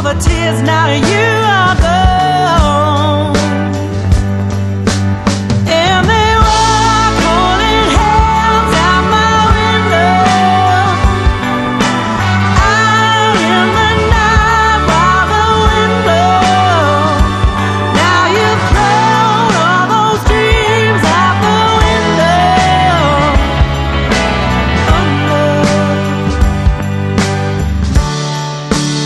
all the tears, now you are gone. And they walk holding hands out my window, out in the night by the window. Now you've thrown all those dreams out the window. Oh no.